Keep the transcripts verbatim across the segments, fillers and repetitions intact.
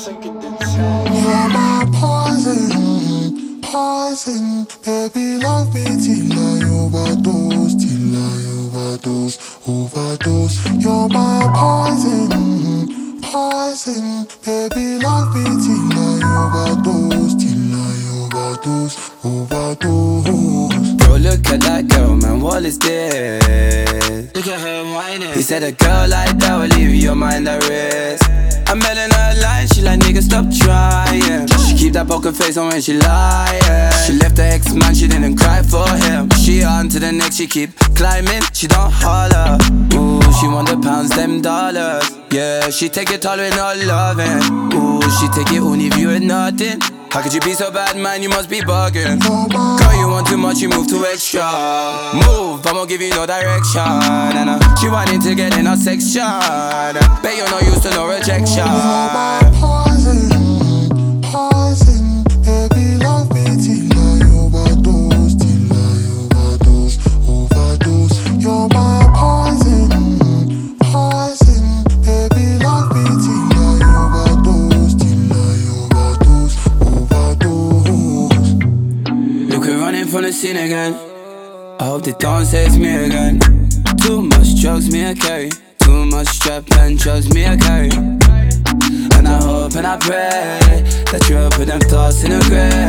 sinking the tank. You're my poison, poison. Baby, love me till I overdose, till I overdose, overdose. You're my poison, poison. Baby, love me till I overdose, till I overdose, overdose. Bro, look at that girl, man, what is this? Look at her whining. He said a girl like that will leave your mind at rest. I'm telling her line, she like nigga stop trying. She keep that poker face on when she lying. She left her ex-man, she didn't cry for him. She on to the next, she keep climbing, she don't holler. Ooh, she want the pounds, them dollars. Yeah, she take it all with no loving. Ooh, she take it only if you with nothing. How could you be so bad, man? You must be bugging. Girl, you want too much, you move too extra. Move, I won't give you no direction. And uh, she wanting to get in her section. Bet you're not used to no rejection. You're my poison, poison. Baby, love me till I overdose, till I overdose, overdose. You're my poison, poison. Baby, love me till I overdose, till I overdose, overdose. Look, we're running from the scene again. I hope they don't say it's me again. Too much drugs, me I carry. Too much strap and drugs, me I carry. And I hope and I pray that you'll put them thoughts in the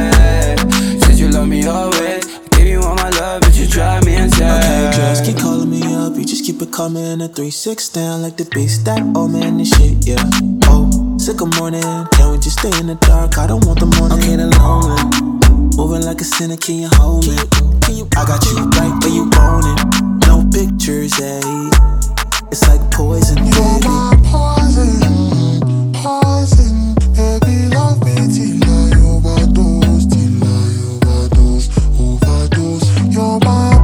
grave. Said you love me always, I gave you all my love, but you drive me insane. Okay, girls keep calling me up, you just keep it coming. A three six down like the big stack. Oh man, this shit, yeah. Oh, sick of morning, can we just stay in the dark? I don't want the morning. I'm kinda lonely. Moving like a sinner, can you hold me? Can you, I got you right where you want it. No pictures, ayy. It's like poison, baby. You're my poison, poison. Baby, love me till I overdose, till I overdose, overdose. You're my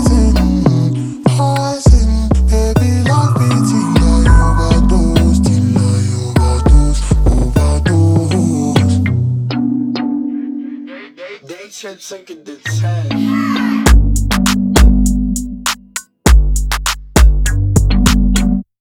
poison, poison. Baby, love me till I overdose, till I overdose, overdose. They, they, they should sinking the tank.